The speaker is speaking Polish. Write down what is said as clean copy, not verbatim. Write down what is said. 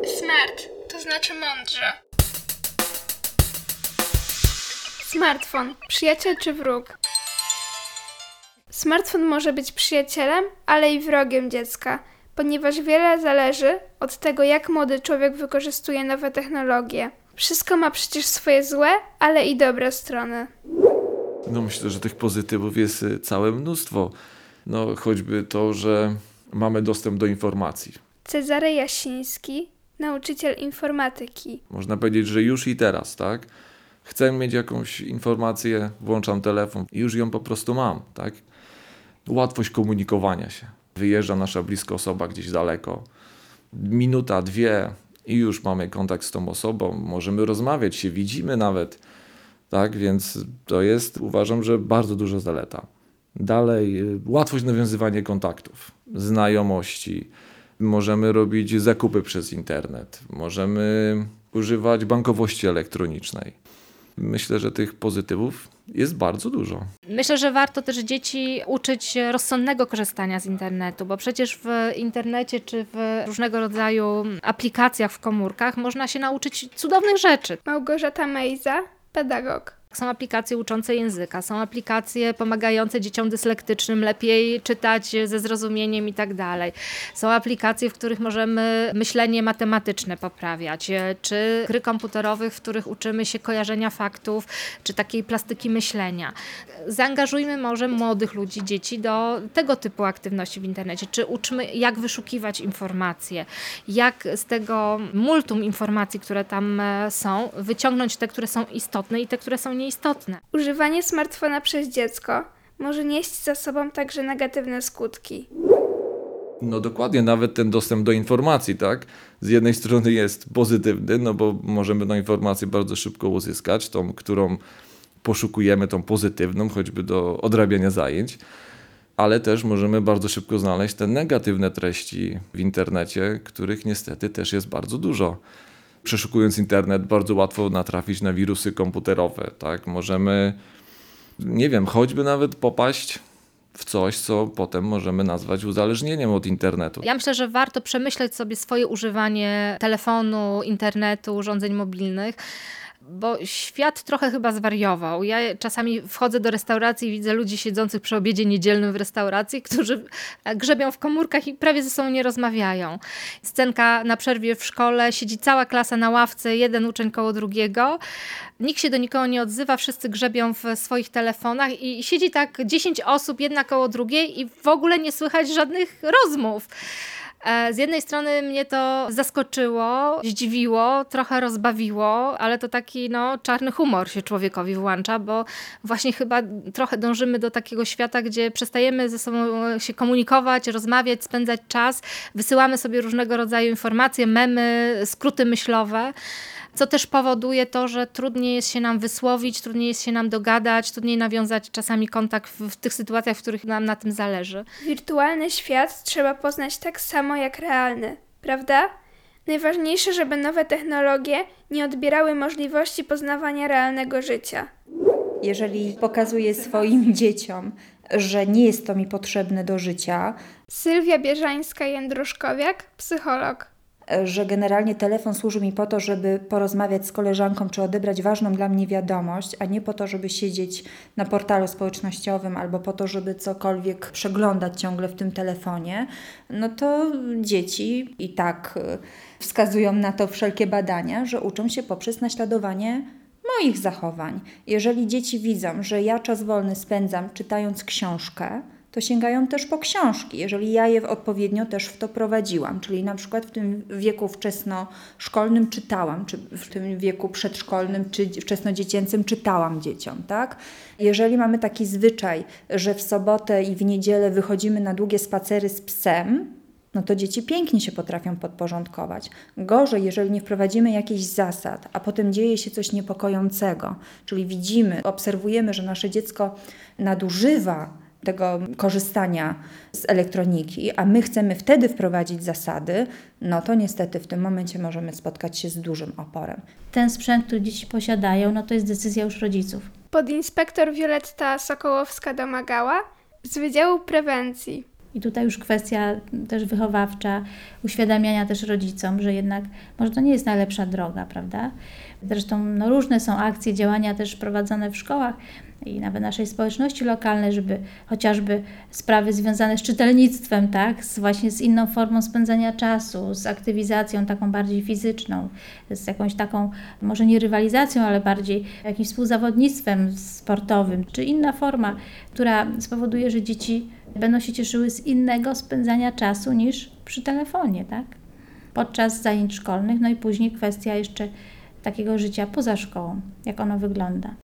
Smart to znaczy mądrze. Smartfon, przyjaciel czy wróg? Smartfon może być przyjacielem, ale i wrogiem dziecka, ponieważ wiele zależy od tego, jak młody człowiek wykorzystuje nowe technologie. Wszystko ma przecież swoje złe, ale i dobre strony. Myślę, że tych pozytywów jest całe mnóstwo. Choćby to, że mamy dostęp do informacji. Cezary Jasiński, nauczyciel informatyki. Można powiedzieć, że już i teraz, tak? Chcę mieć jakąś informację, włączam telefon i już ją po prostu mam, tak? Łatwość komunikowania się. Wyjeżdża nasza bliska osoba gdzieś daleko. Minuta, 2 i już mamy kontakt z tą osobą. Możemy rozmawiać się, widzimy nawet. Tak, więc to jest, uważam, że bardzo duża zaleta. Dalej, łatwość nawiązywania kontaktów, znajomości. Możemy robić zakupy przez internet. Możemy używać bankowości elektronicznej. Myślę, że tych pozytywów jest bardzo dużo. Myślę, że warto też dzieci uczyć rozsądnego korzystania z internetu, bo przecież w internecie czy w różnego rodzaju aplikacjach w komórkach można się nauczyć cudownych rzeczy. Małgorzata Mejza, pedagog. Są aplikacje uczące języka, są aplikacje pomagające dzieciom dyslektycznym lepiej czytać ze zrozumieniem i tak dalej. Są aplikacje, w których możemy myślenie matematyczne poprawiać, czy gry komputerowych, w których uczymy się kojarzenia faktów, czy takiej plastyki myślenia. Zaangażujmy może młodych ludzi, dzieci do tego typu aktywności w internecie, czy uczmy, jak wyszukiwać informacje, jak z tego multum informacji, które tam są, wyciągnąć te, które są istotne i te, które są nieistotne. Używanie smartfona przez dziecko może nieść za sobą także negatywne skutki. Dokładnie, nawet ten dostęp do informacji, tak? Z jednej strony jest pozytywny, bo możemy tą informację bardzo szybko uzyskać, tą, którą poszukujemy, tą pozytywną, choćby do odrabiania zajęć, ale też możemy bardzo szybko znaleźć te negatywne treści w internecie, których niestety też jest bardzo dużo. Przeszukując internet, bardzo łatwo natrafić na wirusy komputerowe, tak? Możemy, choćby nawet popaść w coś, co potem możemy nazwać uzależnieniem od internetu. Ja myślę, że warto przemyśleć sobie swoje używanie telefonu, internetu, urządzeń mobilnych, bo świat trochę chyba zwariował. Ja czasami wchodzę do restauracji i widzę ludzi siedzących przy obiedzie niedzielnym w restauracji, którzy grzebią w komórkach i prawie ze sobą nie rozmawiają. Scenka na przerwie w szkole, siedzi cała klasa na ławce, jeden uczeń koło drugiego. Nikt się do nikogo nie odzywa, wszyscy grzebią w swoich telefonach i siedzi tak 10 osób, jedna koło drugiej i w ogóle nie słychać żadnych rozmów. Z jednej strony mnie to zaskoczyło, zdziwiło, trochę rozbawiło, ale to taki czarny humor się człowiekowi włącza, bo właśnie chyba trochę dążymy do takiego świata, gdzie przestajemy ze sobą się komunikować, rozmawiać, spędzać czas, wysyłamy sobie różnego rodzaju informacje, memy, skróty myślowe, co też powoduje to, że trudniej jest się nam wysłowić, trudniej jest się nam dogadać, trudniej nawiązać czasami kontakt w tych sytuacjach, w których nam na tym zależy. Wirtualny świat trzeba poznać tak samo jak realny, prawda? Najważniejsze, żeby nowe technologie nie odbierały możliwości poznawania realnego życia. Jeżeli pokazuję swoim dzieciom, że nie jest to mi potrzebne do życia. Sylwia Bierzańska-Jędruszkowiak, psycholog. Że generalnie telefon służy mi po to, żeby porozmawiać z koleżanką, czy odebrać ważną dla mnie wiadomość, a nie po to, żeby siedzieć na portalu społecznościowym albo po to, żeby cokolwiek przeglądać ciągle w tym telefonie, to dzieci i tak wskazują na to wszelkie badania, że uczą się poprzez naśladowanie moich zachowań. Jeżeli dzieci widzą, że ja czas wolny spędzam czytając książkę, to sięgają też po książki, jeżeli ja je odpowiednio też w to prowadziłam, czyli na przykład w tym wieku wczesnoszkolnym czytałam, czy w tym wieku przedszkolnym, czy wczesnodziecięcym czytałam dzieciom, tak? Jeżeli mamy taki zwyczaj, że w sobotę i w niedzielę wychodzimy na długie spacery z psem, to dzieci pięknie się potrafią podporządkować. Gorzej, jeżeli nie wprowadzimy jakichś zasad, a potem dzieje się coś niepokojącego, czyli widzimy, obserwujemy, że nasze dziecko nadużywa tego korzystania z elektroniki, a my chcemy wtedy wprowadzić zasady, to niestety w tym momencie możemy spotkać się z dużym oporem. Ten sprzęt, który dzieci posiadają, to jest decyzja już rodziców. Podinspektor Wioletta Sokołowska-Domagała z Wydziału Prewencji. I tutaj już kwestia też wychowawcza, uświadamiania też rodzicom, że jednak może to nie jest najlepsza droga, prawda? Zresztą różne są akcje, działania też prowadzone w szkołach i nawet naszej społeczności lokalnej, żeby chociażby sprawy związane z czytelnictwem, tak? Właśnie z inną formą spędzania czasu, z aktywizacją taką bardziej fizyczną, z jakąś taką, może nie rywalizacją, ale bardziej jakimś współzawodnictwem sportowym, czy inna forma, która spowoduje, że dzieci będą się cieszyły z innego spędzania czasu niż przy telefonie, tak? Podczas zajęć szkolnych, no i później kwestia jeszcze takiego życia poza szkołą, jak ono wygląda.